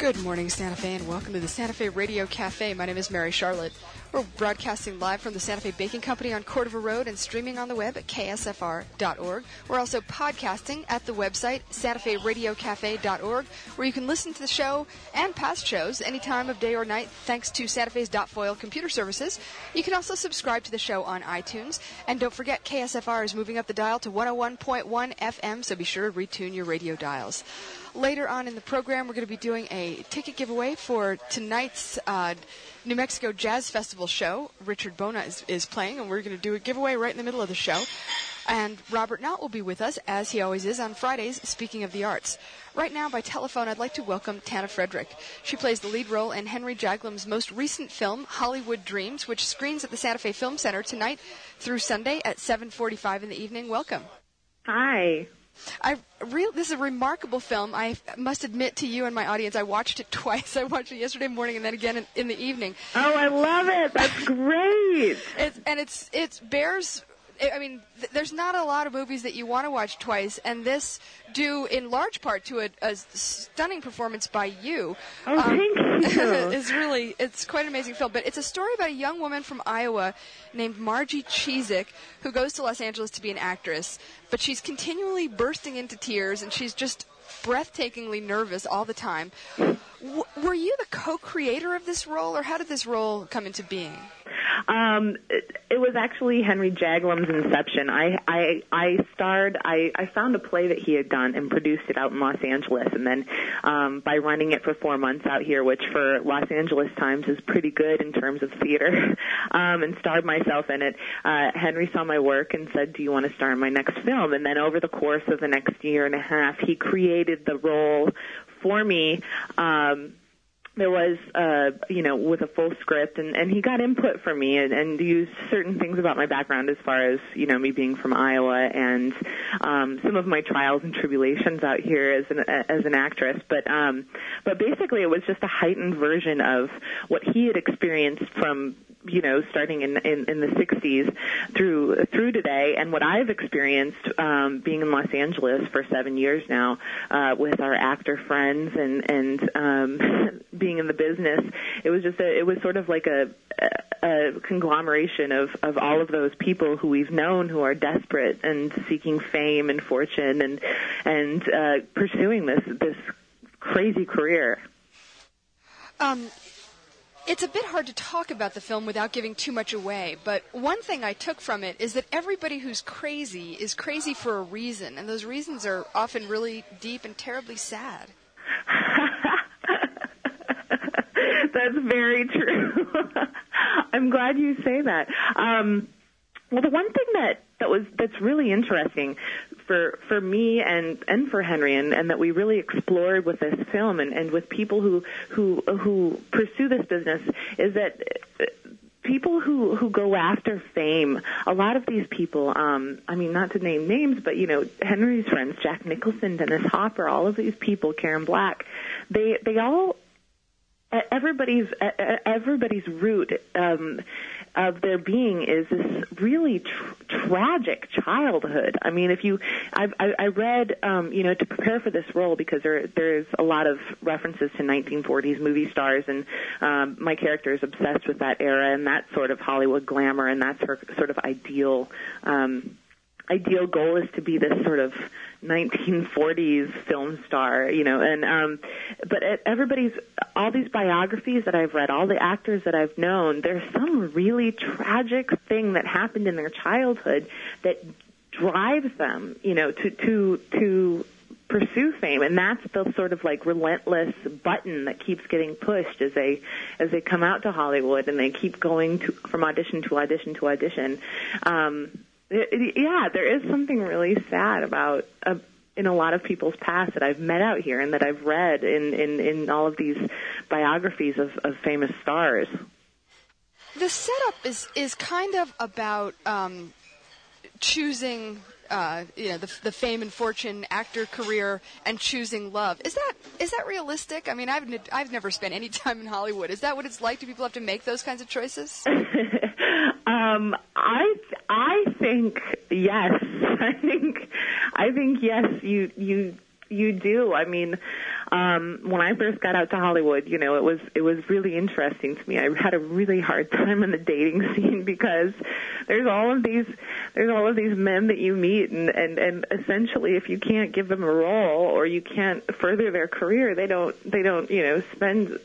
Good morning, Santa Fe, and welcome to the Santa Fe Radio Cafe. My name is Mary Charlotte. We're broadcasting live from the Santa Fe Baking Company on Cordova Road and streaming on the web at ksfr.org. We're also podcasting at the website santaferadiocafe.org, where you can listen to the show and past shows any time of day or night thanks to Santa Fe's .foil computer services. You can also subscribe to the show on iTunes. And don't forget, KSFR is moving up the dial to 101.1 FM, so be sure to retune your radio dials. Later on in the program, we're going to be doing a ticket giveaway for tonight's New Mexico Jazz Festival show. Richard Bona is playing, and we're going to do a giveaway right in the middle of the show. And Robert Knott will be with us, as he always is, on Fridays, speaking of the arts. Right now, by telephone, I'd like to welcome Tana Frederick. She plays the lead role in Henry Jaglam's most recent film, Hollywood Dreams, which screens at the Santa Fe Film Center tonight through Sunday at 7:45 in the evening. Welcome. Hi. This is a remarkable film. I must admit to you and my audience, I watched it twice. I watched it yesterday morning and then again in the evening. Oh, I love it. That's great. It bears. I mean, there's not a lot of movies that you want to watch twice, and this due in large part to a stunning performance by you. Oh, thank you. It's quite an amazing film. But it's a story about a young woman from Iowa named Margie Chizik who goes to Los Angeles to be an actress, but she's continually bursting into tears, and she's just breathtakingly nervous all the time. Were you the co-creator of this role, or how did this role come into being? It was actually Henry Jaglam's inception. I found a play that he had done and produced it out in Los Angeles, and then by running it for 4 months out here, which for Los Angeles times is pretty good in terms of theater, and starred myself in it, Henry saw my work and said, "Do you want to star in my next film?" And then over the course of the next year and a half, he created the role for me. There was, with a full script, and he got input from me and used certain things about my background as far as, me being from Iowa and some of my trials and tribulations out here as an actress. But basically it was just a heightened version of what he had experienced from, starting in the 60s through today, and what I've experienced being in Los Angeles for 7 years now with our actor friends and being in the business. It was sort of like a conglomeration of all of those people who we've known who are desperate and seeking fame and fortune and pursuing this crazy career. It's a bit hard to talk about the film without giving too much away, but one thing I took from it is that everybody who's crazy is crazy for a reason, and those reasons are often really deep and terribly sad. That's very true. I'm glad you say that. Well, the one thing that's really interesting for me and for Henry and that we really explored with this film and with people who pursue this business is that people who go after fame, a lot of these people, not to name names, but, Henry's friends, Jack Nicholson, Dennis Hopper, all of these people, Karen Black, they all, everybody's root of their being is this really tragic childhood. I mean, I read, to prepare for this role, because there's a lot of references to 1940s movie stars, and my character is obsessed with that era and that sort of Hollywood glamour, and that's her sort of ideal goal is to be this sort of 1940s film star, but all these biographies that I've read, all the actors that I've known, there's some really tragic thing that happened in their childhood that drives them, to pursue fame, and that's the sort of like relentless button that keeps getting pushed as they come out to Hollywood and they keep going from audition to audition to audition. There is something really sad about in a lot of people's past that I've met out here and that I've read in all of these biographies of famous stars. The setup is kind of about choosing the fame and fortune actor career and choosing love. Is that realistic? I mean, I've never spent any time in Hollywood. Is that what it's like? Do people have to make those kinds of choices? I think yes. I think yes. You do. I mean, when I first got out to Hollywood, you know, it was really interesting to me. I had a really hard time in the dating scene because there's all of these men that you meet, and essentially, if you can't give them a role or you can't further their career, they don't spend.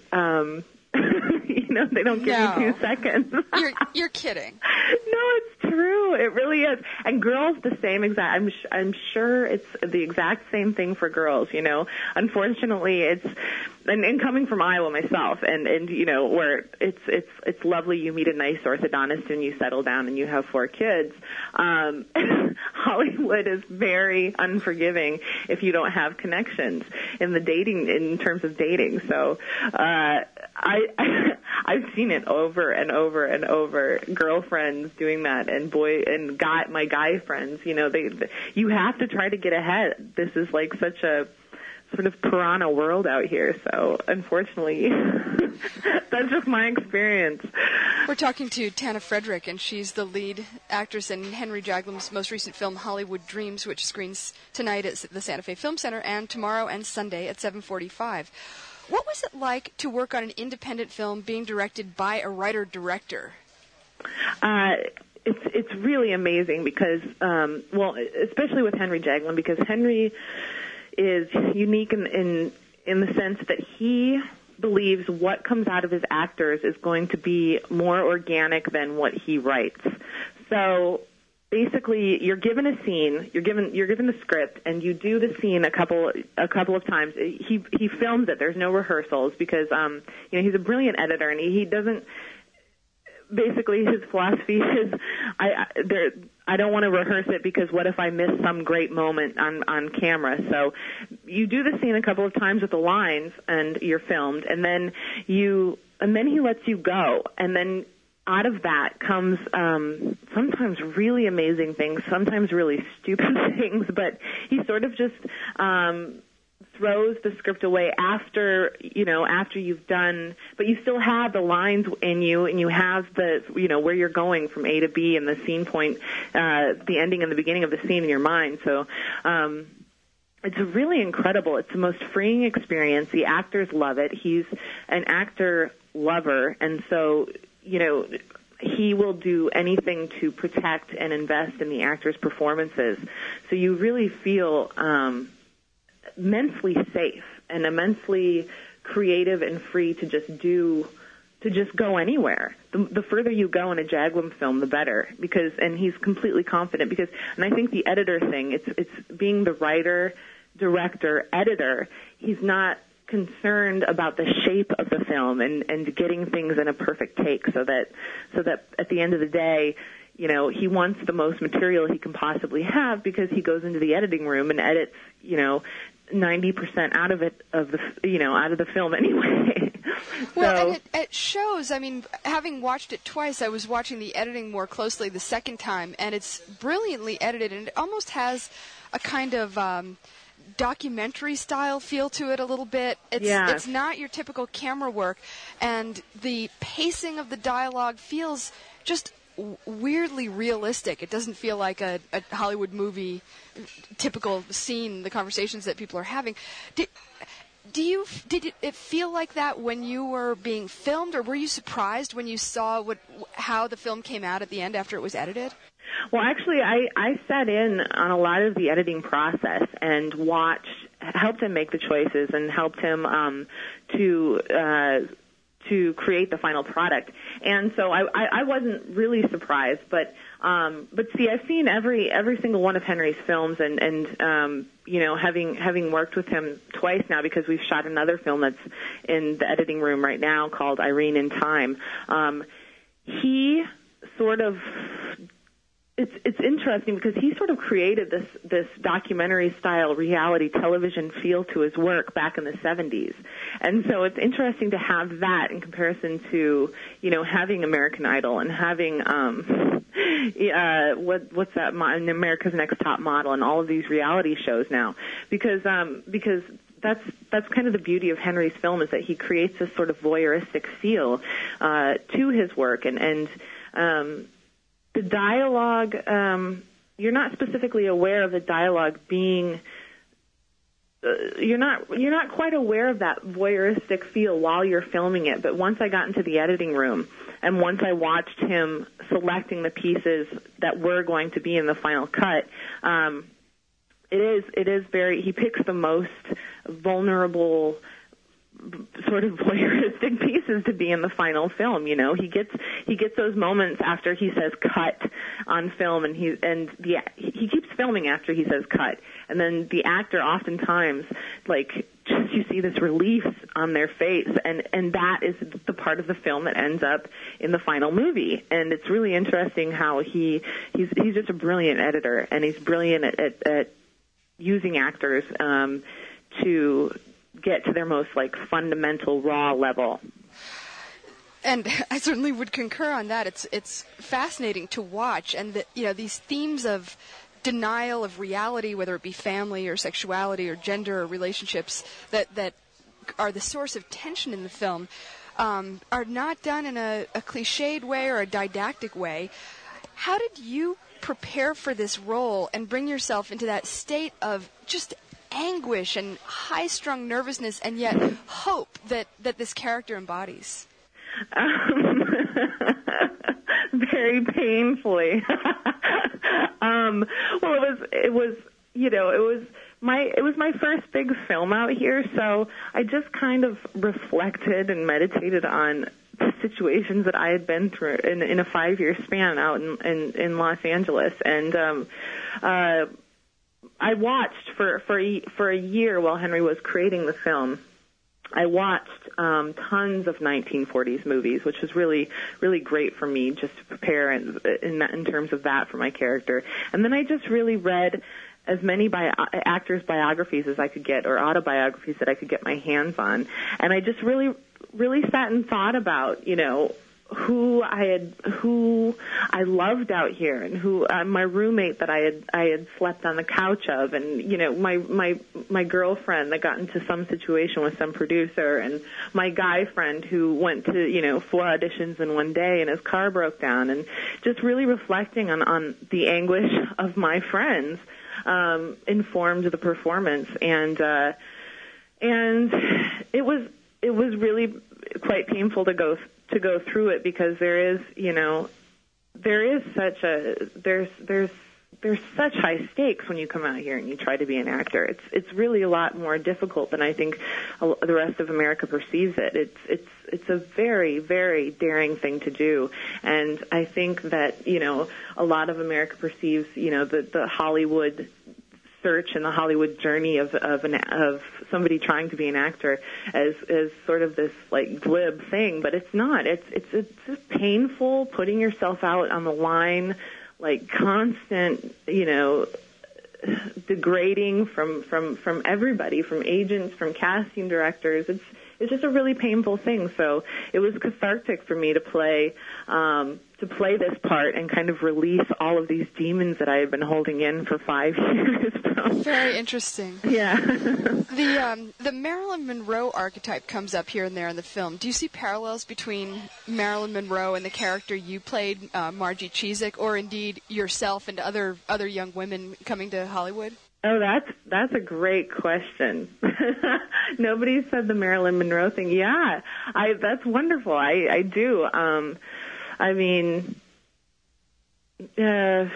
They don't give you 2 seconds. You're kidding. No, it's true. It really is. And girls, the same exact. I'm sure it's the exact same thing for girls. You know, unfortunately, it's and coming from Iowa myself, and you know, where it's lovely. You meet a nice orthodontist and you settle down and you have 4 kids. Hollywood is very unforgiving if you don't have connections in terms of dating. So I've seen it over and over and over. Girlfriends doing that, and my guy friends. You know, you have to try to get ahead. This is like such a sort of piranha world out here. So unfortunately, that's just my experience. We're talking to Tana Frederick, and she's the lead actress in Henry Jaglam's most recent film, Hollywood Dreams, which screens tonight at the Santa Fe Film Center and tomorrow and Sunday at 7:45. What was it like to work on an independent film being directed by a writer-director? It's really amazing because, especially with Henry Jaglam, because Henry is unique in the sense that he believes what comes out of his actors is going to be more organic than what he writes. So basically, you're given a scene, you're given the script, and you do the scene a couple of times. He films it. There's no rehearsals because he's a brilliant editor, and he doesn't. Basically, his philosophy is I don't want to rehearse it because what if I miss some great moment on camera? So you do the scene a couple of times with the lines, and you're filmed, and then he lets you go, and then out of that comes sometimes really amazing things, sometimes really stupid things, but he sort of just throws the script away after you've done, but you still have the lines in you, and you have the, where you're going from A to B and the scene point, the ending and the beginning of the scene in your mind. So it's really incredible. It's the most freeing experience. The actors love it. He's an actor lover, and so, he will do anything to protect and invest in the actors' performances. So you really feel immensely safe and immensely creative and free to just go anywhere. The further you go in a Jaglam film, the better, and he's completely confident and I think the editor thing, it's being the writer, director, editor. He's not concerned about the shape of the film and getting things in a perfect take so that at the end of the day, he wants the most material he can possibly have because he goes into the editing room and edits, 90% out of the film anyway. Well, and it shows. I mean, having watched it twice, I was watching the editing more closely the second time, and it's brilliantly edited, and it almost has a kind of documentary style feel to it a little bit. It's not your typical camera work, and the pacing of the dialogue feels just weirdly realistic. It doesn't feel like a Hollywood movie typical scene, the conversations that people are having. Did it feel like that when you were being filmed, or were you surprised when you saw how the film came out at the end after it was edited? Well, actually, I sat in on a lot of the editing process and helped him make the choices and helped him to create the final product. And so I wasn't really surprised, but see, I've seen every single one of Henry's films, and having worked with him twice now because we've shot another film that's in the editing room right now called Irene in Time. He sort of, it's interesting because he sort of created this documentary style reality television feel to his work back in the 70s. And so it's interesting to have that in comparison to, having American Idol and having, what's that, America's Next Top Model and all of these reality shows now. Because that's kind of the beauty of Henry's film, is that he creates this sort of voyeuristic feel, to his work. And the dialogue, you're not specifically aware of the dialogue being you're not quite aware of that voyeuristic feel while you're filming it. But once I got into the editing room, and once I watched him selecting the pieces that were going to be in the final cut, it is very. He picks the most vulnerable, sort of voyeuristic pieces to be in the final film. You know, he gets those moments after he says cut on film, and he keeps filming after he says cut, and then the actor oftentimes, like, just you see this relief on their face, and that is the part of the film that ends up in the final movie. And it's really interesting how he's just a brilliant editor, and he's brilliant at using actors to get to their most, like, fundamental raw level. And I certainly would concur on that. It's fascinating to watch, and these themes of denial of reality, whether it be family or sexuality or gender or relationships, that are the source of tension in the film, are not done in a cliched way or a didactic way. How did you prepare for this role and bring yourself into that state of just anguish and high-strung nervousness, and yet hope that this character embodies? Very painfully. Well, it was my first big film out here, so I just kind of reflected and meditated on the situations that I had been through in a 5-year span out in Los Angeles, and I watched for a year while Henry was creating the film. I watched tons of 1940s movies, which was really, really great for me just to prepare in terms of that for my character. And then I just really read as many actors' biographies as I could get, or autobiographies that I could get my hands on. And I just really, really sat and thought about, who I loved out here, and who my roommate that I had slept on the couch of, and my girlfriend that got into some situation with some producer, and my guy friend who went to 4 auditions in one day and his car broke down, and just really reflecting on the anguish of my friends informed the performance, and it was really quite painful to go through it, because there's such high stakes when you come out here and you try to be an actor. It's really a lot more difficult than I think the rest of America perceives it. It's a very, very daring thing to do, and I think that a lot of America perceives the Hollywood search and the Hollywood journey of somebody trying to be an actor as sort of this, like, glib thing, but it's not. It's just painful, putting yourself out on the line, like, constant, degrading from everybody, from agents, from casting directors. It's just a really painful thing. So it was cathartic for me to play this part and kind of release all of these demons that I had been holding in for 5 years. Very interesting. Yeah. The Marilyn Monroe archetype comes up here and there in the film. Do you see parallels between Marilyn Monroe and the character you played, Margie Chizik, or indeed yourself and other young women coming to Hollywood? Oh, that's a great question. Nobody said the Marilyn Monroe thing. Yeah, that's wonderful. I do. I mean, yeah.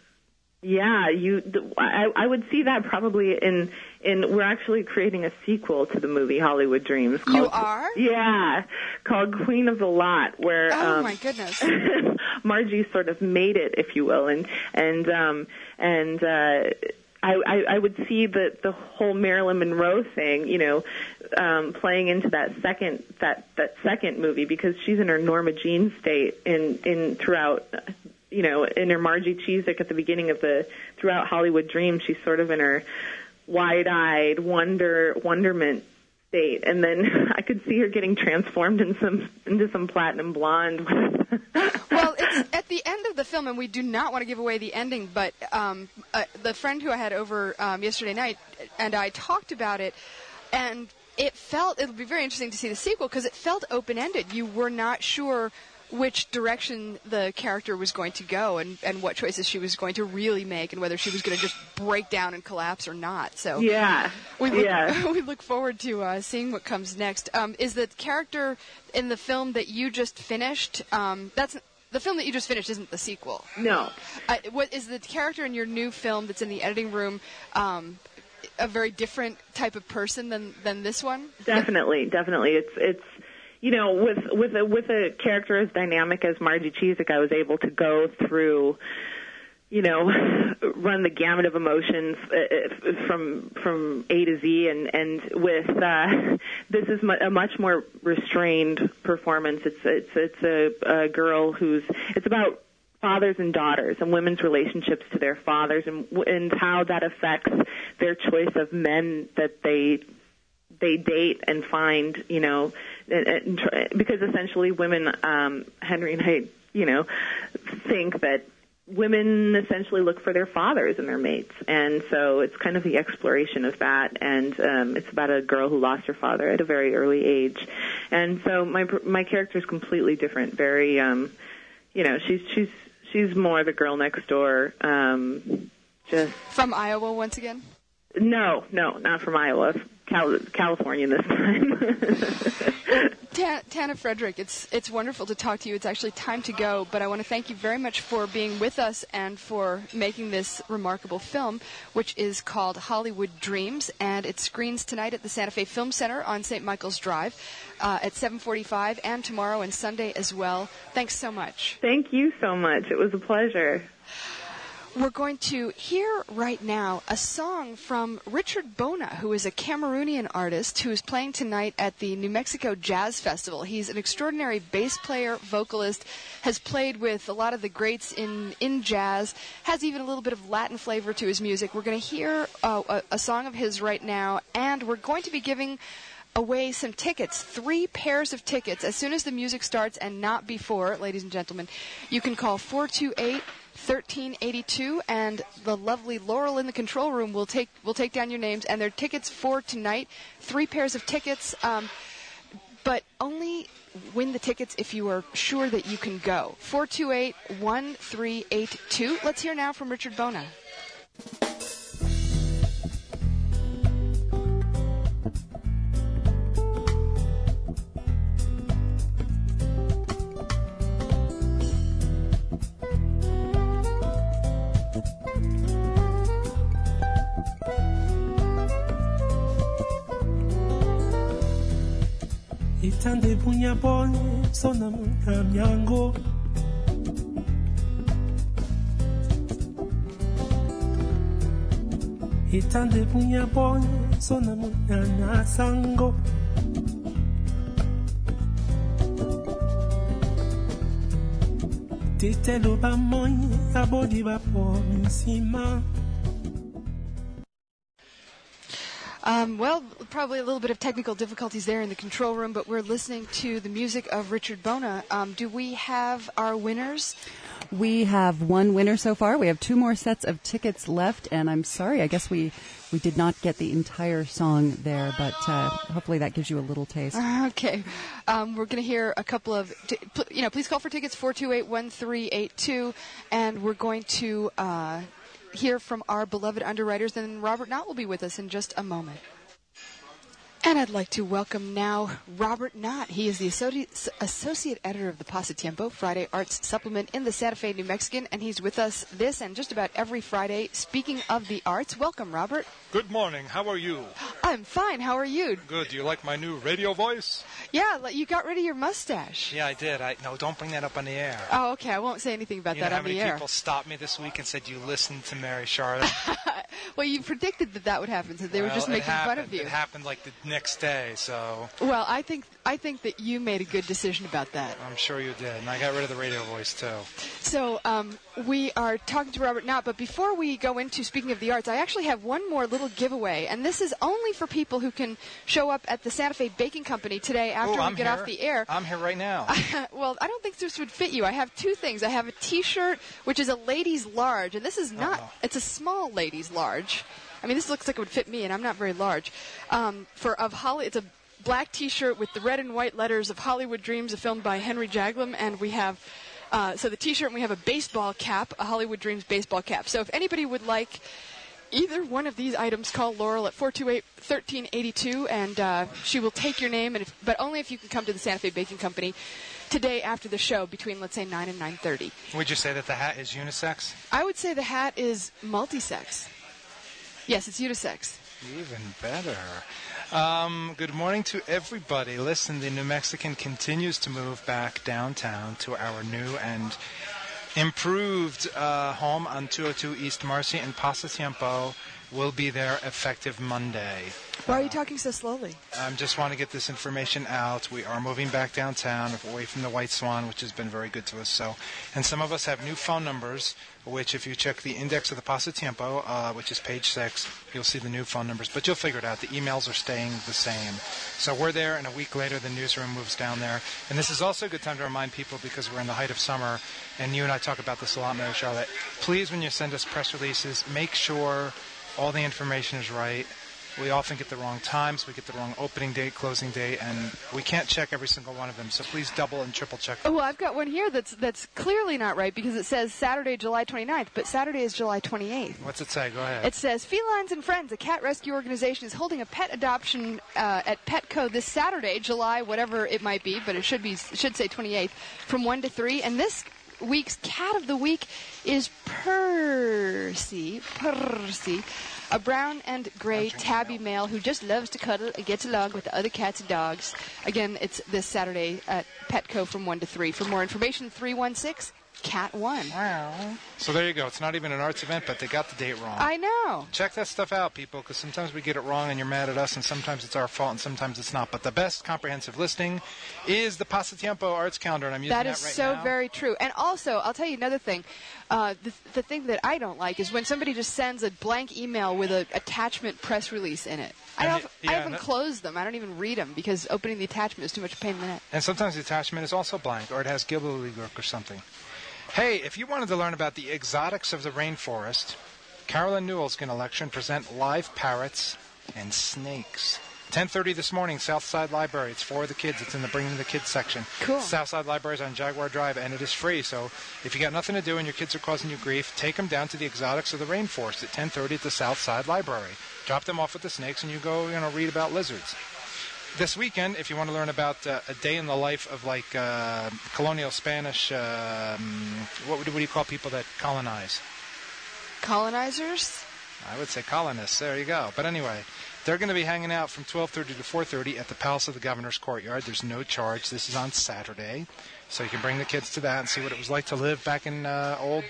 I would see that probably in. We're actually creating a sequel to the movie Hollywood Dreams. You are? Yeah, called Queen of the Lot, where oh my goodness, Margie sort of made it, if you will, and I would see the whole Marilyn Monroe thing, playing into that second movie, because she's in her Norma Jean state throughout, in her Margie Chizik at the beginning of throughout Hollywood Dreams. She's sort of in her wide-eyed wonderment state, and then I could see her getting transformed into some platinum blonde. Well, it's at the end of the film, and we do not want to give away the ending, but the friend who I had over yesterday night and I talked about it, and it would be very interesting to see the sequel, because it felt open-ended. You were not sure which direction the character was going to go and what choices she was going to really make and whether she was going to just break down and collapse or not. So we look forward to seeing what comes next. Is the character in the film that you just finished, the film that you just finished isn't the sequel? No. What is the character in your new film that's in the editing room a very different type of person than this one? Definitely. It's you know, with a character as dynamic as Margie Cheesick, I was able to go through, you know, run the gamut of emotions from A to Z, and with this is a much more restrained performance. It's a girl it's about fathers and daughters and women's relationships to their fathers and how that affects their choice of men that they date and find, you know, because essentially women, Henry and I, you know, think that women essentially look for their fathers and their mates, and so it's kind of the exploration of that, and it's about a girl who lost her father at a very early age, and so my character is completely different. Very, you know, she's more the girl next door. Just from Iowa once again. No, not from Iowa. California this time. Tana Frederick, it's wonderful to talk to you. It's actually time to go, but I want to thank you very much for being with us and for making this remarkable film, which is called Hollywood Dreams, and it screens tonight at the Santa Fe Film Center on St. Michael's Drive at 7:45, and tomorrow and Sunday as well. Thanks so much. Thank you so much. It was a pleasure. We're going to hear right now a song from Richard Bona, who is a Cameroonian artist who is playing tonight at the New Mexico Jazz Festival. He's an extraordinary bass player, vocalist, has played with a lot of the greats in jazz, has even a little bit of Latin flavor to his music. We're going to hear a song of his right now, and we're going to be giving away some tickets, 3 pairs of tickets, as soon as the music starts and not before, ladies and gentlemen. You can call 428-1382, and the lovely Laurel in the control room will take down your names, and their tickets for tonight. 3 pairs of tickets, but only win the tickets if you are sure that you can go. 428-1382. Let's hear now from Richard Bona. Itande bunya boy sona myango Itande bunya boy sona mwana sango Titelo ba moy abodi ba po misima. Well, probably a little bit of technical difficulties there in the control room, but we're listening to the music of Richard Bona. Do we have our winners? We have one winner so far. We have 2 more sets of tickets left, and I'm sorry, I guess we did not get the entire song there, but hopefully that gives you a little taste. Okay. We're going to hear a couple of, please call for tickets, 428-1382, and we're going to hear from our beloved underwriters, and Robert Knott will be with us in just a moment. And I'd like to welcome now Robert Knott. He is the associate editor of the Pasatiempo, Friday Arts Supplement in the Santa Fe, New Mexican, and he's with us this and just about every Friday. Speaking of the arts, welcome, Robert. Good morning. How are you? I'm fine. How are you? Good. Do you like my new radio voice? Yeah, you got rid of your mustache. Yeah, I did. No, don't bring that up on the air. Oh, okay. I won't say anything about that on the air. You know how many people stopped me this week and said you listened to Mary Charlotte? Well, you predicted that would happen, so they were just making fun of you. It happened like the next day, so. Well, I think that you made a good decision about that. I'm sure you did, and I got rid of the radio voice too. So we are talking to Robert Knott, but before we go into speaking of the arts, I actually have one more little giveaway, and this is only for people who can show up at the Santa Fe Baking Company today after we get off the air. I'm here right now. Well, I don't think this would fit you. I have 2 things. I have a T-shirt, which is a ladies' large, and this is not. It's a small ladies' large. I mean, this looks like it would fit me, and I'm not very large. It's a black T-shirt with the red and white letters of Hollywood Dreams, filmed by Henry Jaglom, and we have so the T-shirt, and we have a baseball cap, a Hollywood Dreams baseball cap. So if anybody would like either one of these items, call Laurel at 428-1382, and she will take your name, but only if you can come to the Santa Fe Baking Company today after the show between, let's say, 9 and 9:30. Would you say that the hat is unisex? I would say the hat is multi-sex. Yes, it's unisex. Even better. Good morning to everybody. Listen, the New Mexican continues to move back downtown to our new and improved home on 202 East Marcy, and Pasatiempo will be there effective Monday. Why are you talking so slowly? I just want to get this information out. We are moving back downtown, away from the White Swan, which has been very good to us. So, and some of us have new phone numbers, which if you check the index of the Pasatiempo, which is page 6, you'll see the new phone numbers. But you'll figure it out. The emails are staying the same. So we're there, and a week later the newsroom moves down there. And this is also a good time to remind people, because we're in the height of summer, and you and I talk about this a lot, Mary Charlotte. Please, when you send us press releases, make sure all the information is right. We often get the wrong times, we get the wrong opening date, closing date, and we can't check every single one of them. So please double and triple check them. Oh, well, I've got one here that's clearly not right, because it says Saturday, July 29th, but Saturday is July 28th. What's it say? Go ahead. It says Felines and Friends, a cat rescue organization, is holding a pet adoption at Petco this Saturday, July whatever it might be, but it should say 28th, from 1 to 3. And this week's cat of the week is Percy, a brown and gray tabby male who just loves to cuddle and gets along with the other cats and dogs. Again, it's this Saturday at Petco from 1 to 3. For more information, 316-CAT1. Wow. So there you go. It's not even an arts event, but they got the date wrong. I know. Check that stuff out, people, because sometimes we get it wrong and you're mad at us, and sometimes it's our fault and sometimes it's not. But the best comprehensive listing is the Pasatiempo Arts Calendar, and I'm using that right now. That is so very true. And also, I'll tell you another thing. The thing that I don't like is when somebody just sends a blank email with an attachment press release in it. I haven't closed them. I don't even read them, because opening the attachment is too much pain in the neck. And sometimes the attachment is also blank, or it has gobbledygook or something. Hey, if you wanted to learn about the exotics of the rainforest, Carolyn Newell's going to lecture and present live parrots and snakes. 10:30 this morning, Southside Library. It's for the kids. It's in the Bringing the Kids section. Cool. Southside Library is on Jaguar Drive, and it is free. So if you got nothing to do and your kids are causing you grief, take them down to the exotics of the rainforest at 10:30 at the Southside Library. Drop them off with the snakes, and you go, read about lizards. This weekend, if you want to learn about a day in the life of colonial Spanish, what do you call people that colonize? Colonizers? I would say colonists. There you go. But anyway, they're going to be hanging out from 12:30 to 4:30 at the Palace of the Governor's Courtyard. There's no charge. This is on Saturday. So you can bring the kids to that and see what it was like to live back in old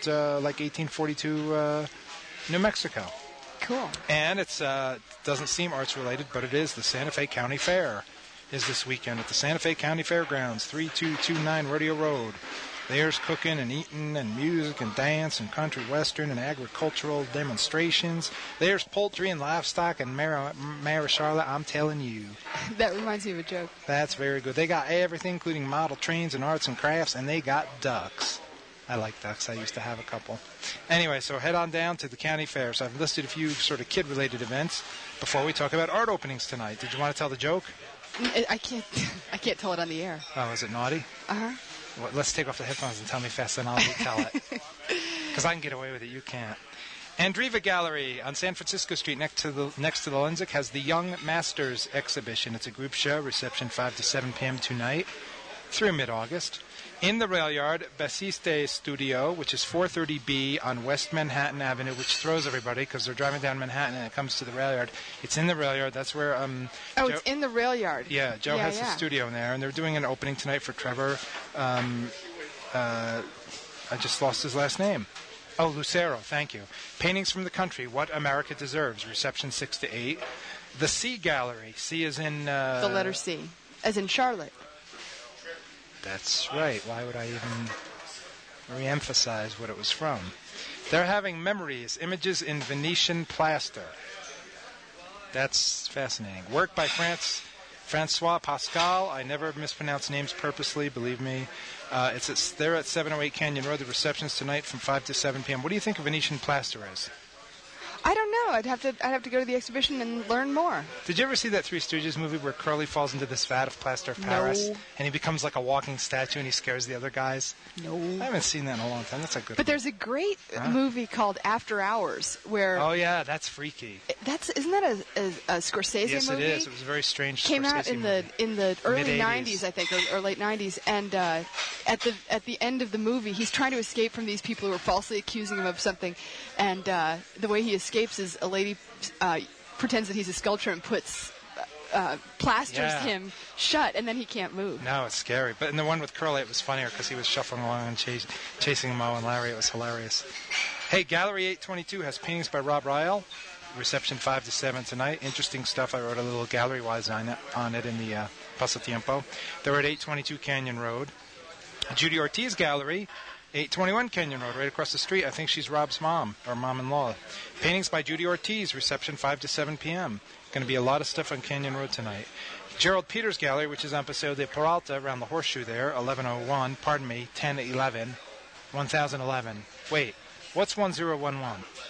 1842 New Mexico. Cool. And it doesn't seem arts-related, but it is. The Santa Fe County Fair is this weekend at the Santa Fe County Fairgrounds, 3229 Rodeo Road. There's cooking and eating and music and dance and country western and agricultural demonstrations. There's poultry and livestock, and Mary Charlotte, I'm telling you. That reminds me of a joke. That's very good. They got everything, including model trains and arts and crafts, and they got ducks. I like ducks. I used to have a couple. Anyway, so head on down to the county fair. So I've listed a few sort of kid-related events before we talk about art openings tonight. Did you want to tell the joke? I can't tell it on the air. Oh, is it naughty? Uh-huh. Well, let's take off the headphones and tell me fast, and I'll retell it. Because I can get away with it. You can't. Andriva Gallery on San Francisco Street next to the Lensic has the Young Masters exhibition. It's a group show, reception 5 to 7 p.m. tonight through mid-August. In the rail yard, Basiste Studio, which is 430B on West Manhattan Avenue, which throws everybody because they're driving down Manhattan and it comes to the rail yard. It's in the rail yard. That's where it's in the rail yard. Yeah, Joe has a studio in there, and they're doing an opening tonight for Trevor. I just lost his last name. Oh, Lucero, thank you. Paintings from the Country, What America Deserves, reception 6 to 8. The C Gallery, C is in... the letter C, as in Charlotte. That's right. Why would I even re-emphasize what it was from? They're having Memories, Images in Venetian Plaster. That's fascinating. Work by Francois Pascal. I never mispronounce names purposely, believe me. They're at 708 Canyon Road. The reception's tonight from 5 to 7 p.m. What do you think a Venetian plaster is? I don't know. I'd have to go to the exhibition and learn more. Did you ever see that Three Stooges movie where Curly falls into this vat of plaster of Paris and he becomes like a walking statue and he scares the other guys? No. I haven't seen that in a long time. That's a good one. But there's a great movie called After Hours where... Oh, yeah, that's freaky. Isn't that a Scorsese movie? Yes, it is. It was a very strange Came Scorsese out in movie. the early Mid-80s. 90s, I think, or late 90s. And at the end of the movie, he's trying to escape from these people who are falsely accusing him of something. And the way he escapes is a lady pretends that he's a sculptor and plasters him shut, and then he can't move. No, it's scary. But in the one with Curly, it was funnier because he was shuffling along and chasing Mo and Larry. It was hilarious. Hey, Gallery 822 has paintings by Rob Ryle. Reception 5 to 7 tonight. Interesting stuff. I wrote a little gallery-wise on it in the Pasatiempo. They're at 822 Canyon Road. Judy Ortiz Gallery, 821 Canyon Road, right across the street. I think she's Rob's mom, or mom-in-law. Paintings by Judy Ortiz, reception 5 to 7 p.m. Going to be a lot of stuff on Canyon Road tonight. Gerald Peters Gallery, which is on Paseo de Peralta, around the Horseshoe there, 1011. Wait, what's 1011?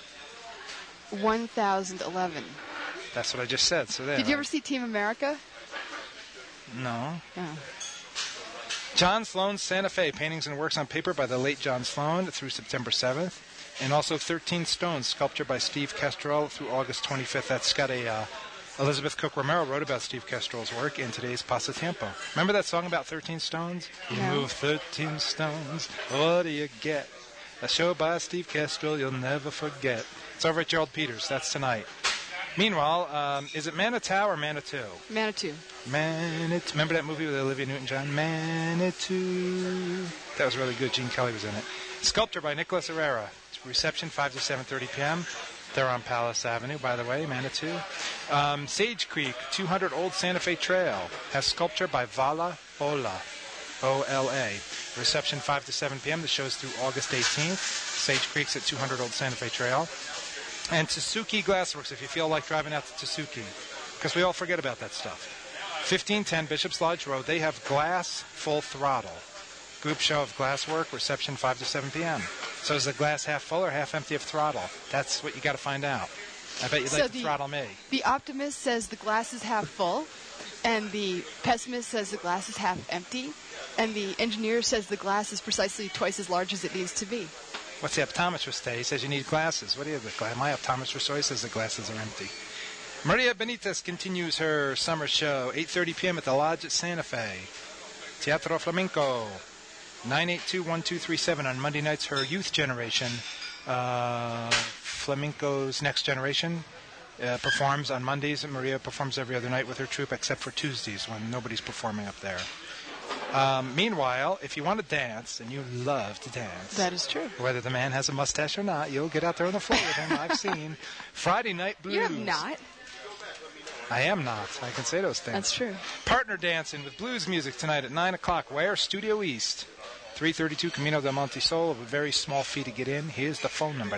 1011. That's what I just said. So there. Did you ever see Team America? No. Oh. John Sloan's Santa Fe, paintings and works on paper by the late John Sloan through September 7th. And also 13 Stones, sculpture by Steve Kestrel through August 25th. That's got a... Elizabeth Cook Romero wrote about Steve Kestrel's work in today's Pasatiempo. Remember that song about 13 Stones? You move 13 stones, what do you get? A show by Steve Kestrel you'll never forget. It's over at Gerald Peters. That's tonight. Meanwhile, is it Manitou or Manitou? Manitou. Manitou. Remember that movie with Olivia Newton-John? Manitou. That was really good. Gene Kelly was in it. Sculpture by Nicholas Herrera. Reception 5 to 7:30 p.m. They're on Palace Avenue, by the way, Manitou. Sage Creek, 200 Old Santa Fe Trail, has sculpture by Vala Ola, O-L-A. Reception 5 to 7 p.m. The show's through August 18th. Sage Creek's at 200 Old Santa Fe Trail. And Tsuki Glassworks, if you feel like driving out to Tsuki, because we all forget about that stuff. 1510 Bishop's Lodge Road, they have glass full throttle. Group show of glasswork, reception 5 to 7 p.m. So is the glass half full or half empty of throttle? That's what you got to find out. I bet you'd like to throttle me. The optimist says the glass is half full, and the pessimist says the glass is half empty, and the engineer says the glass is precisely twice as large as it needs to be. What's the optometrist say? He says you need glasses. What do you have? My optometrist always says the glasses are empty. Maria Benitez continues her summer show, 8:30 p.m. at the Lodge at Santa Fe. Teatro Flamenco. 982-1237 on Monday nights. Her youth generation, Flamenco's Next Generation, performs on Mondays, and Maria performs every other night with her troupe except for Tuesdays when nobody's performing up there. Meanwhile, if you want to dance, and you love to dance. That is true. Whether the man has a mustache or not, you'll get out there on the floor with him. I've seen. Friday Night Blues. You have not. I am not. I can say those things. That's true. Partner dancing with blues music tonight at 9 o'clock. Where? Studio East. 332 Camino del Monte Sol, a very small fee to get in. Here's the phone number,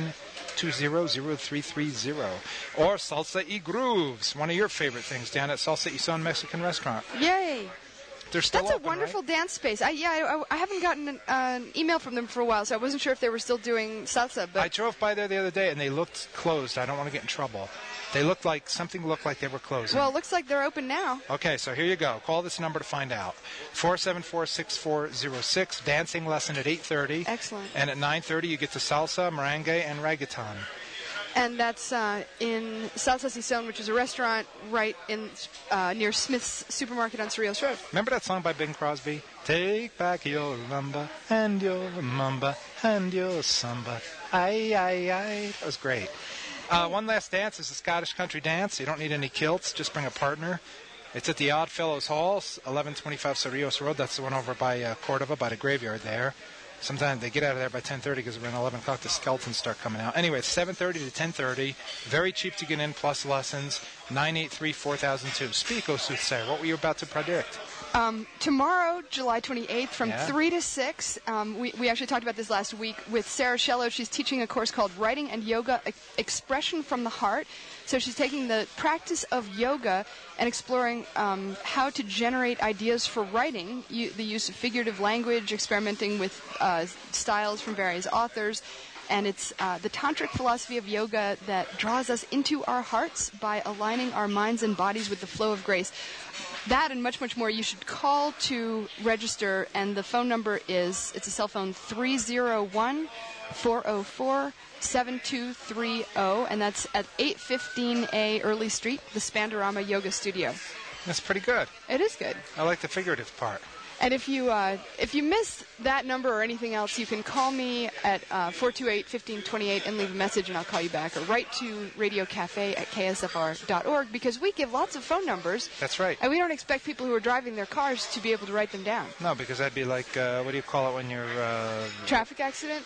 920-0330. Or Salsa y Grooves, one of your favorite things, down at Salsa y Son Mexican Restaurant. Yay. They're still That's open, a wonderful right? dance space. I haven't gotten an email from them for a while, so I wasn't sure if they were still doing salsa. But I drove by there the other day, and they looked closed. I don't want to get in trouble. They looked like they were closing. Well, it looks like they're open now. Okay, so here you go. Call this number to find out. 474-6406. Dancing lesson at 8:30. Excellent. And at 9:30 you get to salsa, merengue, and reggaeton. And that's in Salsa Sison, which is a restaurant right in near Smith's Supermarket on Cerrillos Road. Remember that song by Bing Crosby? Take back your rumba and your mamba and your samba. Aye, aye, aye. That was great. One last dance is the Scottish country dance. You don't need any kilts. Just bring a partner. It's at the Odd Fellows Hall, 1125 Cerrillos Road. That's the one over by Cordova, by the graveyard there. Sometimes they get out of there by 10:30 because around 11 o'clock the skeletons start coming out. Anyway, it's 7:30 to 10:30. Very cheap to get in, plus lessons. 983-4002. Speak, O Soothsayer. What were you about to predict? Tomorrow, July 28th, from 3 to 6, we actually talked about this last week with Sarah Shello. She's teaching a course called Writing and Yoga Expression from the Heart. So she's taking the practice of yoga and exploring how to generate ideas for writing, the use of figurative language, experimenting with styles from various authors. and it's the tantric philosophy of yoga that draws us into our hearts by aligning our minds and bodies with the flow of grace. That and much, much more you should call to register, and the phone number is, it's a cell phone, 301-404-7230, and that's at 815A Early Street, the Spandorama Yoga Studio. That's pretty good. It is good. I like the figurative part. And if you miss that number or anything else, you can call me at 428-1528 and leave a message, and I'll call you back. Or write to Radio Cafe at ksfr.org, because we give lots of phone numbers. That's right. And we don't expect people who are driving their cars to be able to write them down. No, because that'd be like, what do you call it when you're... Traffic accident?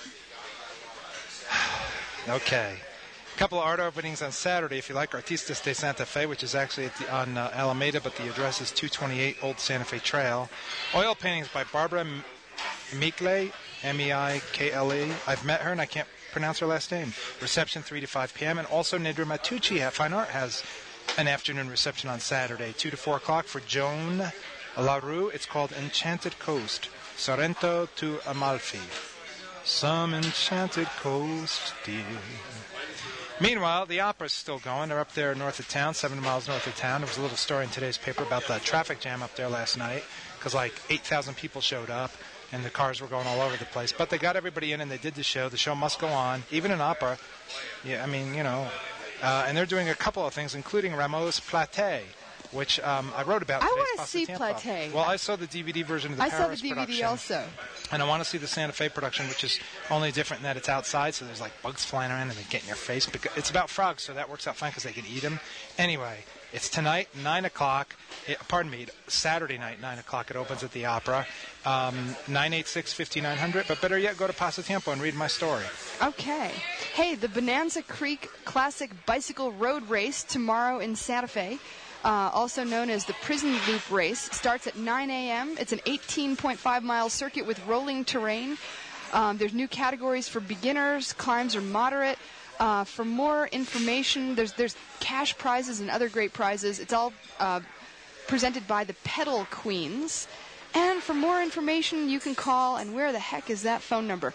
Okay. A couple of art openings on Saturday, if you like. Artistas de Santa Fe, which is actually on Alameda, but the address is 228 Old Santa Fe Trail. Oil paintings by Barbara Mikle, M-E-I-K-L-E. I've met her, and I can't pronounce her last name. Reception 3 to 5 p.m. And also Nidra Matucci at Fine Art has an afternoon reception on Saturday, 2 to 4 o'clock for Joan LaRue. It's called Enchanted Coast, Sorrento to Amalfi. Some enchanted coast, dear. Meanwhile, the opera's still going. They're up there north of town, 7 miles north of town. There was a little story in today's paper about the traffic jam up there last night, because like 8,000 people showed up, and the cars were going all over the place. But they got everybody in, and they did the show. The show must go on, even in opera. Yeah, I mean, you know. And they're doing a couple of things, including Rameau's Platée, which I wrote about. I want to see Platée. Well, I saw the DVD version of the Paris production. I saw the DVD also. And I want to see the Santa Fe production, which is only different in that it's outside, so there's like bugs flying around and they get in your face. It's about frogs, so that works out fine because they can eat them. Anyway, it's tonight, 9 o'clock. Saturday night, 9 o'clock. It opens at the Opera. 986-5900. But better yet, go to Pasatiempo and read my story. Okay. Hey, the Bonanza Creek Classic Bicycle Road Race tomorrow in Santa Fe, also known as the Prison Loop Race, starts at 9 a.m. It's an 18.5-mile circuit with rolling terrain. There's new categories for beginners, climbs are moderate. For more information, there's cash prizes and other great prizes. It's all presented by the Pedal Queens. And for more information, you can call, and where the heck is that phone number?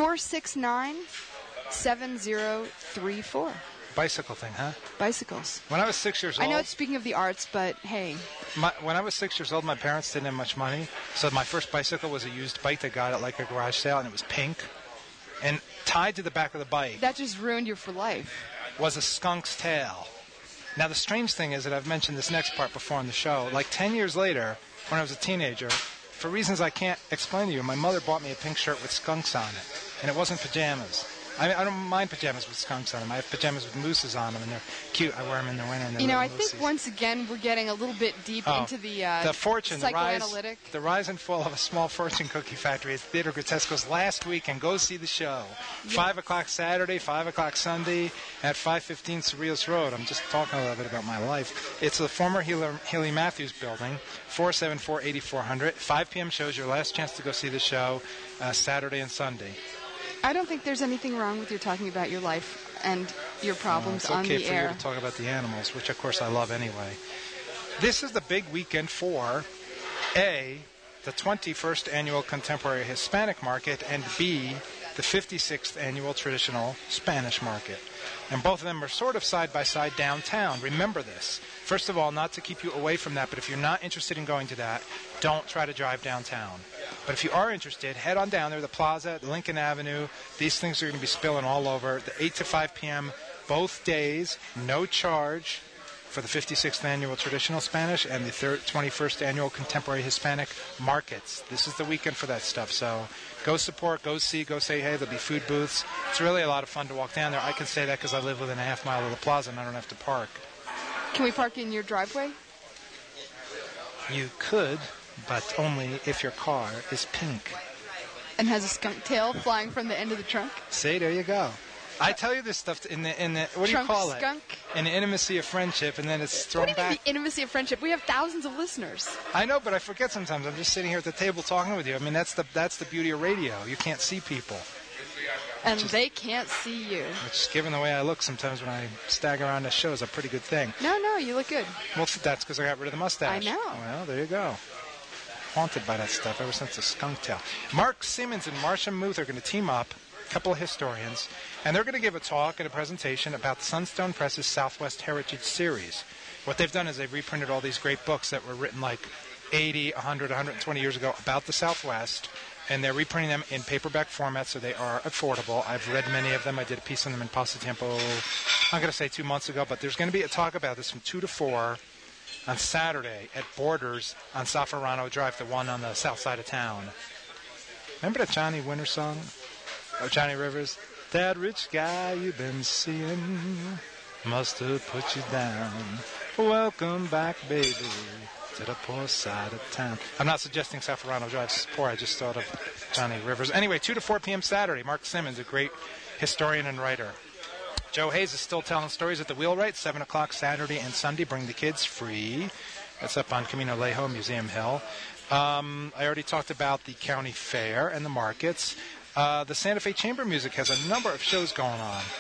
469-7034. Bicycle thing, huh? Bicycles. When I was 6 years old... I know it's speaking of the arts, but hey. When I was 6 years old, my parents didn't have much money, so my first bicycle was a used bike they got at like a garage sale, and it was pink. And tied to the back of the bike... That just ruined you for life. ...was a skunk's tail. Now, the strange thing is that I've mentioned this next part before on the show. Like 10 years later, when I was a teenager, for reasons I can't explain to you, my mother bought me a pink shirt with skunks on it, and it wasn't pajamas. I don't mind pajamas with skunks on them. I have pajamas with mooses on them, and they're cute. I wear them in the winter. And you know, I think once again we're getting a little bit deep into the fortune, psychoanalytic. The rise and fall of a small fortune cookie factory at Theater Grotesco's last week, and go see the show. Yeah. 5 o'clock Saturday, 5 o'clock Sunday at 515 Cerrillos Road. I'm just talking a little bit about my life. It's the former Healy Matthews building, 474-8400. 5 p.m. shows, your last chance to go see the show Saturday and Sunday. I don't think there's anything wrong with you talking about your life and your problems on the air. It's okay for you to talk about the animals, which, of course, I love anyway. This is the big weekend for, A, the 21st Annual Contemporary Hispanic Market, and B, the 56th Annual Traditional Spanish Market. And both of them are sort of side-by-side downtown. Remember this. First of all, not to keep you away from that, but if you're not interested in going to that, don't try to drive downtown. But if you are interested, head on down there, the plaza, Lincoln Avenue. These things are going to be spilling all over. The 8 to 5 p.m., both days, no charge for the 56th Annual Traditional Spanish and the 21st Annual Contemporary Hispanic Markets. This is the weekend for that stuff. So go support, go see, go say hey. There'll be food booths. It's really a lot of fun to walk down there. I can say that because I live within a half mile of the plaza and I don't have to park. Can we park in your driveway? You could, but only if your car is pink. And has a skunk tail flying from the end of the trunk? See, there you go. I tell you this stuff in the what do you call it? Skunk? In the intimacy of friendship, and then it's thrown back. What do you mean the intimacy of friendship? We have thousands of listeners. I know, but I forget sometimes. I'm just sitting here at the table talking with you. I mean, that's the beauty of radio. You can't see people. And they can't see you. Which, given the way I look sometimes when I stagger around the show, is a pretty good thing. No, you look good. Well, that's because I got rid of the mustache. I know. Well, there you go. Haunted by that stuff ever since the skunk tail. Mark Simmons and Marsha Muth are going to team up couple of historians, and they're going to give a talk and a presentation about the Sunstone Press's Southwest Heritage Series. What they've done is they've reprinted all these great books that were written like 80, 100, 120 years ago about the Southwest, and they're reprinting them in paperback format, so they are affordable. I've read many of them. I did a piece on them in Pasatiempo, I'm going to say 2 months ago, but there's going to be a talk about this from 2 to 4 on Saturday at Borders on Safarano Drive, the one on the south side of town. Remember that Johnny Winter song? Or Johnny Rivers? That rich guy you've been seeing must have put you down. Welcome back, baby, to the poor side of town. I'm not suggesting Safarano Drive is poor. I just thought of Johnny Rivers. Anyway, 2 to 4 p.m. Saturday. Mark Simmons, a great historian and writer. Joe Hayes is still telling stories at the Wheelwright, 7 o'clock Saturday and Sunday. Bring the kids free. That's up on Camino Lejo, Museum Hill. I already talked about the county fair and the markets. The Santa Fe Chamber Music has a number of shows going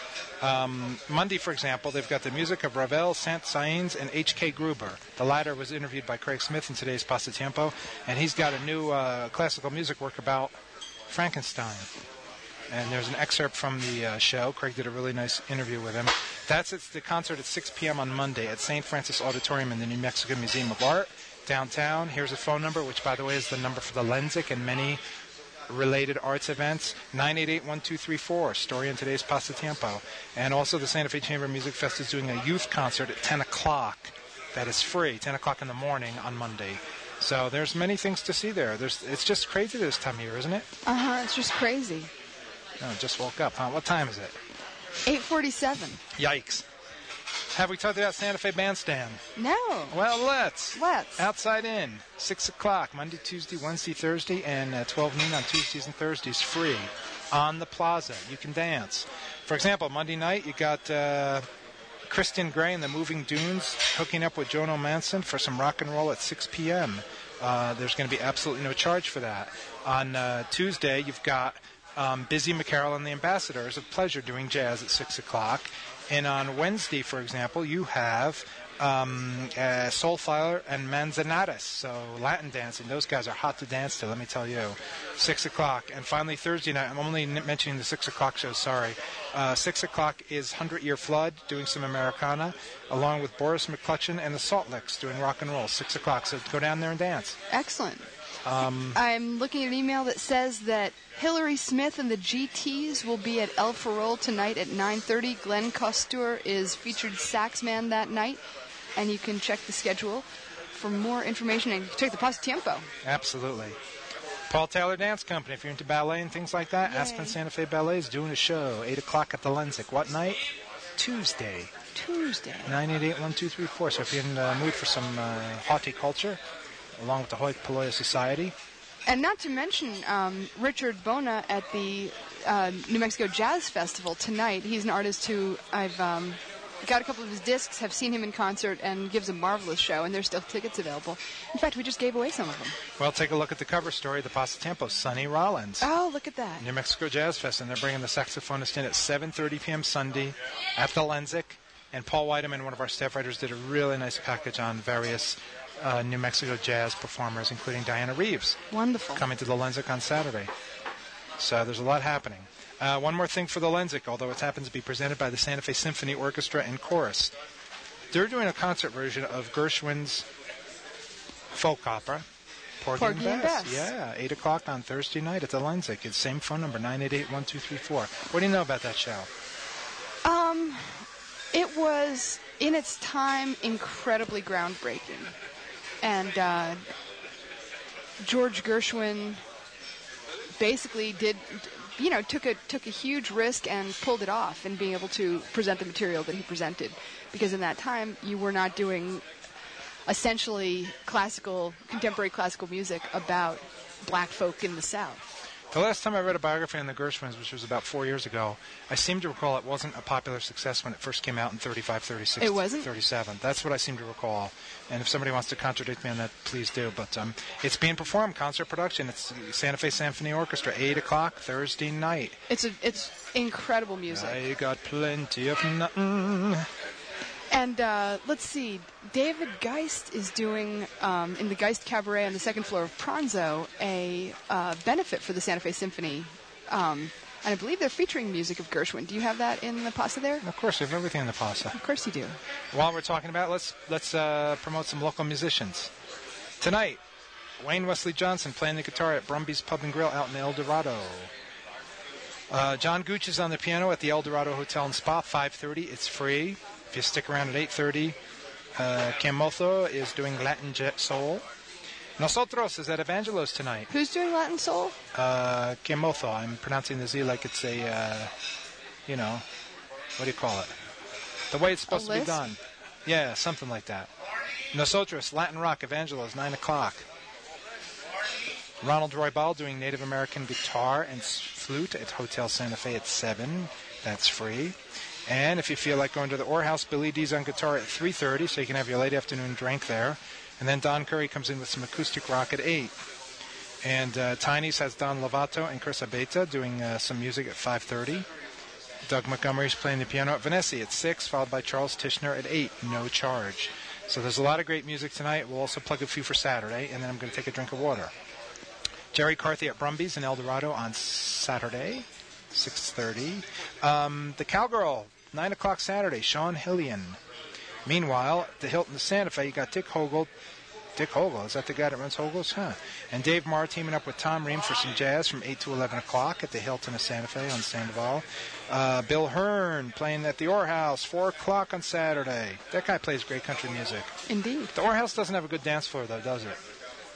on. Monday, for example, they've got the music of Ravel, Saint-Saëns, and H.K. Gruber. The latter was interviewed by Craig Smith in today's Pasatiempo, and he's got a new classical music work about Frankenstein. And there's an excerpt from the show. Craig did a really nice interview with him. It's the concert at 6 p.m. on Monday at St. Francis Auditorium in the New Mexico Museum of Art, downtown. Here's a phone number, which, by the way, is the number for the Lenzik and many related arts events, 988-1234, story in today's Pasatiempo. And also the Santa Fe Chamber Music Fest is doing a youth concert at 10 o'clock. That is free, 10 o'clock in the morning on Monday. So there's many things to see there. It's just crazy this time of year, isn't it? It's just crazy. Oh, just woke up, huh? What time is it? 8:47. Yikes. Have we talked about Santa Fe Bandstand? No. Well, let's. Let's. Outside In, 6 o'clock, Monday, Tuesday, Wednesday, Thursday, and 12 noon on Tuesdays and Thursdays, free. On the plaza. You can dance. For example, Monday night, you got Kristen Gray and the Moving Dunes hooking up with Jono Manson for some rock and roll at 6 p.m. There's going to be absolutely no charge for that. On Tuesday, you've got Busy McCarroll and the Ambassadors of Pleasure doing jazz at 6 o'clock. And on Wednesday, for example, you have Soulfire and Manzanares, so Latin dancing. Those guys are hot to dance to, let me tell you. 6 o'clock. And finally, Thursday night, I'm only mentioning the 6 o'clock show, sorry. 6 o'clock is 100 Year Flood doing some Americana, along with Boris McCutcheon and the Salt Licks doing rock and roll, 6 o'clock. So go down there and dance. Excellent. I'm looking at an email that says that Hillary Smith and the GTs will be at El Farol tonight at 9:30. Glenn Costur is featured saxman that night, and you can check the schedule for more information and check the Pasatiempo. Absolutely. Paul Taylor Dance Company, if you're into ballet and things like that, Yay. Aspen Santa Fe Ballet is doing a show, 8 o'clock at the Lenzik. What night? Tuesday. 988-1234. So if you're in the mood for some haughty culture, along with the Hoi Polloi Society. And not to mention Richard Bona at the New Mexico Jazz Festival tonight. He's an artist who I've got a couple of his discs, have seen him in concert, and gives a marvelous show, and there's still tickets available. In fact, we just gave away some of them. Well, take a look at the cover story, the Pasatiempo, Sonny Rollins. Oh, look at that. New Mexico Jazz Fest, and they're bringing the saxophonist in at 7:30 p.m. Sunday at the Lenzik. And Paul Weideman, one of our staff writers, did a really nice package on various New Mexico jazz performers, including Diana Reeves. Wonderful. Coming to the Lenzik on Saturday. So there's a lot happening. One more thing for the Lenzik, although it happens to be presented by the Santa Fe Symphony Orchestra and Chorus. They're doing a concert version of Gershwin's folk opera, Porgy and Bess. Yeah, 8 o'clock on Thursday night at the Lenzik. It's the same phone number, 988-1234. What do you know about that show? It was, in its time, incredibly groundbreaking. And George Gershwin basically took a huge risk and pulled it off in being able to present the material that he presented. Because in that time, you were not doing essentially contemporary classical music about black folk in the South. The last time I read a biography on the Gershwins, which was about 4 years ago, I seem to recall it wasn't a popular success when it first came out in 35, 36, it wasn't? 37. That's what I seem to recall. And if somebody wants to contradict me on that, please do. But it's being performed, concert production. It's Santa Fe Symphony Orchestra, 8 o'clock Thursday night. It's incredible music. I got plenty of nothing. And let's see, David Geist is doing, in the Geist Cabaret on the second floor of Pronzo, a benefit for the Santa Fe Symphony And I believe they're featuring music of Gershwin. Do you have that in the pasta there? Of course, we have everything in the pasta. Of course you do. While we're talking about it, let's promote some local musicians. Tonight, Wayne Wesley Johnson playing the guitar at Brumby's Pub and Grill out in El Dorado. John Gooch is on the piano at the El Dorado Hotel and Spa, 5:30. It's free. If you stick around at 8:30, Cam Motho is doing Latin Jet Soul. Nosotros is at Evangelos tonight. Who's doing Latin Soul? Cam Motho. I'm pronouncing the Z like it's a, what do you call it? The way it's supposed to be done. Yeah, something like that. Nosotros, Latin Rock, Evangelos, 9 o'clock. Ronald Roybal doing Native American guitar and flute at Hotel Santa Fe at 7. That's free. And if you feel like going to the Orr House, Billy D's on guitar at 3:30, so you can have your late afternoon drink there. And then Don Curry comes in with some acoustic rock at 8. And Tiny's has Don Lovato and Chris Abeta doing some music at 5:30. Doug Montgomery's playing the piano at Vanessa at 6, followed by Charles Tishner at 8, no charge. So there's a lot of great music tonight. We'll also plug a few for Saturday, and then I'm going to take a drink of water. Jerry Carthy at Brumby's in El Dorado on Saturday, 6:30. The Cowgirl, 9 o'clock Saturday, Sean Hillian. Meanwhile, at the Hilton Santa Fe, you got Dick Hogle. Dick Hogle, is that the guy that runs Hogle's? Huh. And Dave Marr teaming up with Tom Ream for some jazz from 8 to 11 o'clock at the Hilton of Santa Fe on Sandoval. Bill Hearn playing at the Orr House, 4 o'clock on Saturday. That guy plays great country music. Indeed. The Orr House doesn't have a good dance floor, though, does it?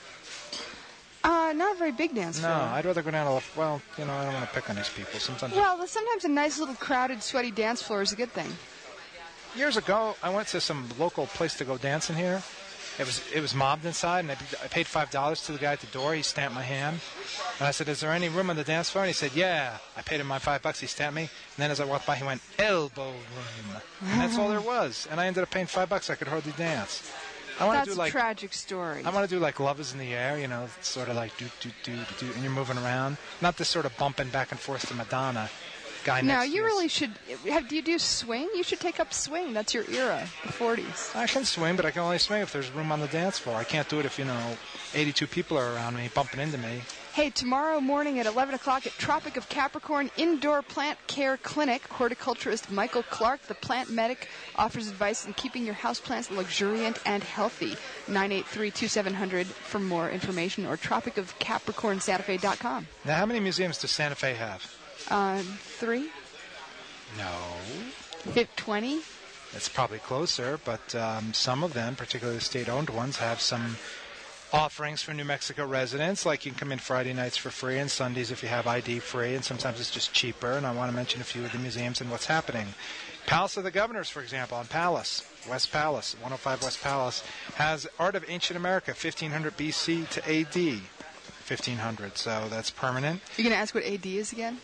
Not a very big dance floor. No, I'd rather go down to I don't want to pick on these people. Sometimes a nice little crowded, sweaty dance floor is a good thing. Years ago, I went to some local place to go dancing here. It was mobbed inside, and I paid $5 to the guy at the door. He stamped my hand. And I said, "Is there any room on the dance floor?" And he said, "Yeah." I paid him my $5. He stamped me. And then as I walked by, he went, "Elbow room." And that's all there was. And I ended up paying $5. I could hardly dance. That's a tragic story. I want to do like Love is in the Air, sort of like do, and you're moving around. Not this sort of bumping back and forth to Madonna guy next to you. No, you really should. Do you do swing? You should take up swing. That's your era, the 40s. I can swing, but I can only swing if there's room on the dance floor. I can't do it if, 82 people are around me bumping into me. Hey, tomorrow morning at 11 o'clock at Tropic of Capricorn Indoor Plant Care Clinic, horticulturist Michael Clark, the plant medic, offers advice in keeping your houseplants luxuriant and healthy. 983-2700 for more information, or tropicofcapricornsantafe.com. Now, how many museums does Santa Fe have? 3. No. 20? It's probably closer, but some of them, particularly the state-owned ones, have some offerings for New Mexico residents, like you can come in Friday nights for free and Sundays if you have ID free, and sometimes it's just cheaper. And I want to mention a few of the museums and what's happening. Palace of the Governors, for example, on Palace, West Palace, 105 West Palace, has Art of Ancient America, 1500 BC to AD, 1500, so that's permanent. You're going to ask what AD is again?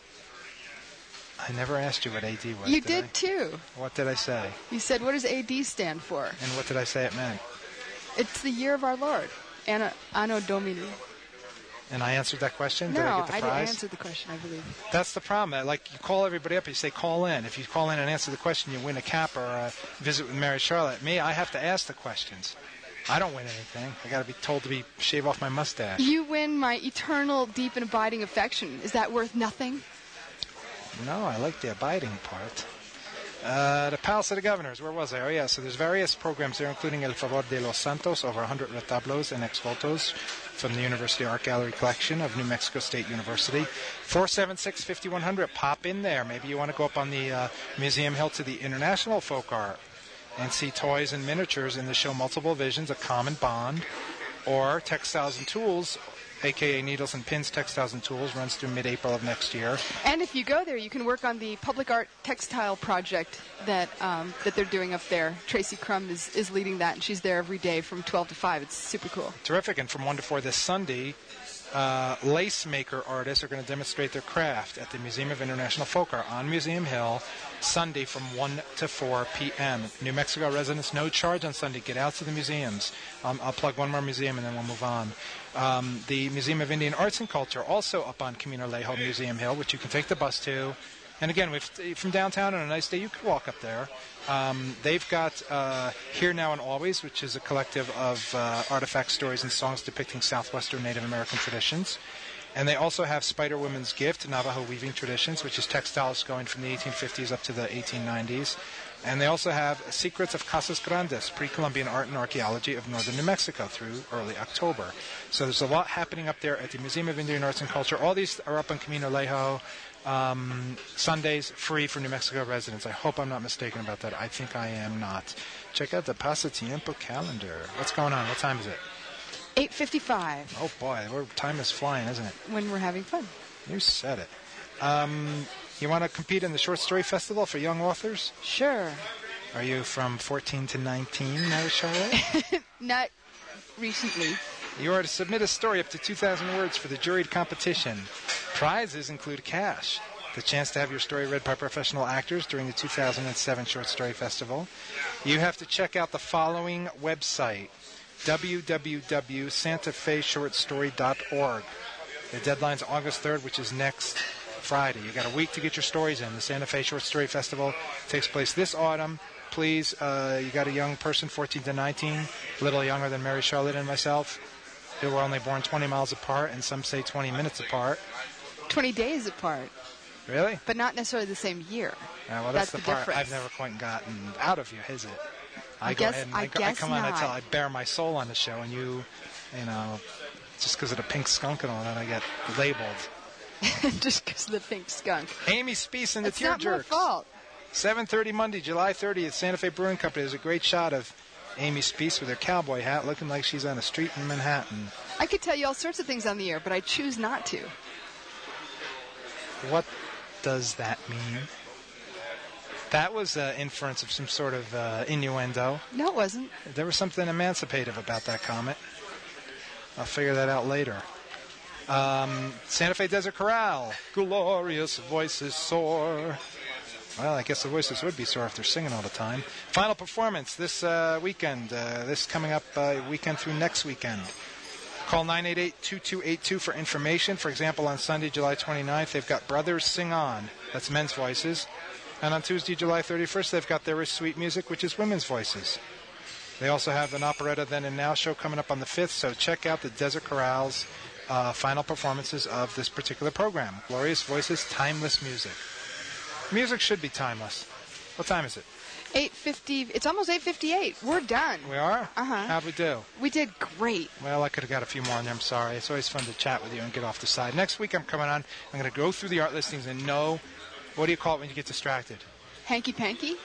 I never asked you what AD was. You did too. What did I say? You said, what does AD stand for? And what did I say it meant? It's the year of our Lord, Anno Domini. And I answered that question? No, did I get the prize? I answered the question, I believe. That's the problem. Like, you call everybody up, you say, call in. If you call in and answer the question, you win a cap or a visit with Mary Charlotte. Me, I have to ask the questions. I don't win anything. I got to be told to shave off my mustache. You win my eternal, deep, and abiding affection. Is that worth nothing? No, I like the abiding part. The Palace of the Governors, where was I? Oh, yeah, so there's various programs there, including El Favor de los Santos, over 100 retablos and ex-votos from the University Art Gallery collection of New Mexico State University. 476-5100, pop in there. Maybe you want to go up on the Museum Hill to the International Folk Art and see toys and miniatures in the show Multiple Visions, A Common Bond, or Textiles and Tools, a.k.a. Needles and Pins Textiles and Tools, runs through mid-April of next year. And if you go there, you can work on the public art textile project that they're doing up there. Tracy Crum is leading that, and she's there every day from 12 to 5. It's super cool. Terrific. And from 1 to 4 this Sunday, lace maker artists are going to demonstrate their craft at the Museum of International Folk Art on Museum Hill, Sunday from 1 to 4 p.m. New Mexico residents, no charge on Sunday. Get out to the museums. I'll plug one more museum and then we'll move on. The Museum of Indian Arts and Culture, also up on Camino Alejo, Museum Hill, which you can take the bus to. And again, from downtown on a nice day, you could walk up there. They've got Here, Now, and Always, which is a collective of artifacts, stories, and songs depicting Southwestern Native American traditions. And they also have Spider Woman's Gift, Navajo Weaving Traditions, which is textiles going from the 1850s up to the 1890s. And they also have Secrets of Casas Grandes, pre-Columbian art and archaeology of northern New Mexico through early October. So there's a lot happening up there at the Museum of Indian Arts and Culture. All these are up on Camino Lejo. Sundays free for New Mexico residents. I hope I'm not mistaken about that. I think I am not. Check out the Pasatiempo calendar. What's going on? What time is it? 8:55. Oh boy, time is flying, isn't it? When we're having fun. You said it. You want to compete in the Short Story Festival for young authors? Sure. Are you from 14 to 19, Mary Charlotte? Not recently. You are to submit a story up to 2,000 words for the juried competition. Prizes include cash, the chance to have your story read by professional actors during the 2007 Short Story Festival. You have to check out the following website, www.santafeshortstory.org. The deadline's August 3rd, which is next Friday. You've got a week to get your stories in. The Santa Fe Short Story Festival takes place this autumn. Please, you got a young person, 14 to 19, a little younger than Mary Charlotte and myself, who were only born 20 miles apart, and some say 20 minutes apart. 20 days apart. Really? But not necessarily the same year. Well, that's the part difference. I've never quite gotten out of you, is it? I guess not. I bare my soul on the show, and you know, just because of the pink skunk and all that, I get labeled. Just because of the pink skunk. Amy Speece and the Tear Jerks. It's not my fault. 7:30 Monday, July 30th, Santa Fe Brewing Company. There's a great shot of Amy Speece with her cowboy hat, looking like she's on a street in Manhattan. I could tell you all sorts of things on the air, but I choose not to. What does that mean? That was an inference of some sort of innuendo. No, it wasn't. There was something emancipative about that comment. I'll figure that out later. Santa Fe Desert Corral. Glorious voices soar. Well, I guess the voices would be sore if they're singing all the time. Final performance this weekend. This coming up weekend through next weekend. Call 988-2282 for information. For example, on Sunday, July 29th, they've got Brothers Sing On. That's men's voices. And on Tuesday, July 31st, they've got There Is Sweet Music, which is women's voices. They also have an Operetta Then and Now show coming up on the 5th, so check out the Desert Corral's final performances of this particular program. Glorious voices, timeless music. Music should be timeless. What time is it? 8:50. It's almost 8:58. We're done. We are? Uh-huh. How'd we do? We did great. Well, I could have got a few more in there. I'm sorry. It's always fun to chat with you and get off the side. Next week I'm coming on. I'm going to go through the art listings and know, what do you call it when you get distracted? Hanky-panky?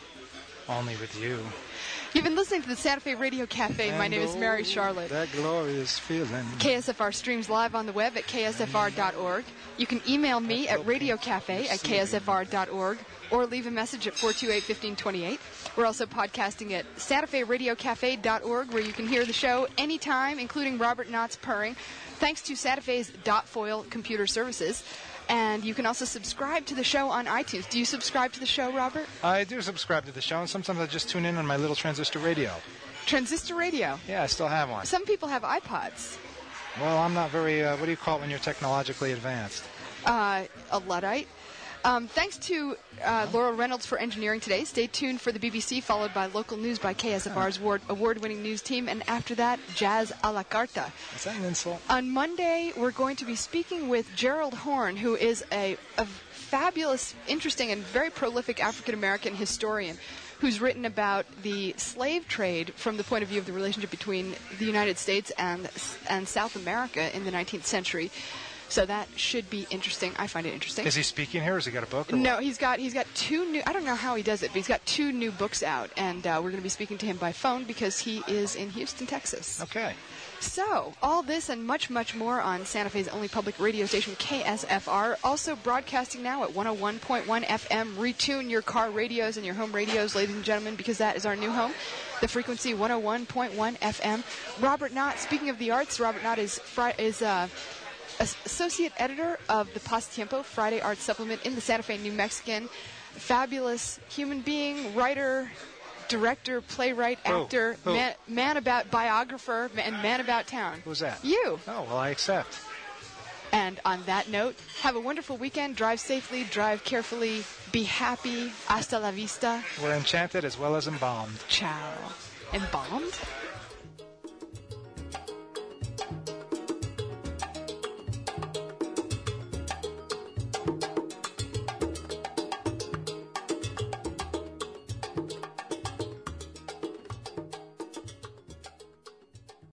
Only with you. You've been listening to the Santa Fe Radio Cafe. My name is Mary Charlotte. That glorious feeling. KSFR streams live on the web at ksfr.org. You can email me at radiocafe@ksfr.org or leave a message at 428-1528. We're also podcasting at santaferadiocafe.org, where you can hear the show anytime, including Robert Knott's purring, thanks to Santa Fe's .foil computer services. And you can also subscribe to the show on iTunes. Do you subscribe to the show, Robert? I do subscribe to the show, and sometimes I just tune in on my little transistor radio. Transistor radio? Yeah, I still have one. Some people have iPods. Well, I'm not very, what do you call it when you're technologically advanced? A Luddite. Thanks to Laurel Reynolds for engineering today. Stay tuned for the BBC, followed by local news by KSFR's award-winning news team, and after that, Jazz a la Carta. Is that an insult? On Monday, we're going to be speaking with Gerald Horn, who is a fabulous, interesting, and very prolific African-American historian who's written about the slave trade from the point of view of the relationship between the United States and South America in the 19th century. So that should be interesting. I find it interesting. Is he speaking here, or has he got a book? No, he's got 2 new. I don't know how he does it, but he's got 2 new books out, and we're going to be speaking to him by phone because he is in Houston, Texas. Okay. So all this and much, much more on Santa Fe's only public radio station, KSFR. Also broadcasting now at 101.1 FM. Retune your car radios and your home radios, ladies and gentlemen, because that is our new home. The frequency 101.1 FM. Robert Knott. Speaking of the arts, Robert Knott is associate editor of the Pasatiempo Friday Art Supplement in the Santa Fe New Mexican. Fabulous human being, writer, director, playwright, actor, man about biographer, and man about town. Who's that? You. Oh, well, I accept. And on that note, have a wonderful weekend. Drive safely, drive carefully, be happy. Hasta la vista. We're enchanted as well as embalmed. Ciao. Embalmed?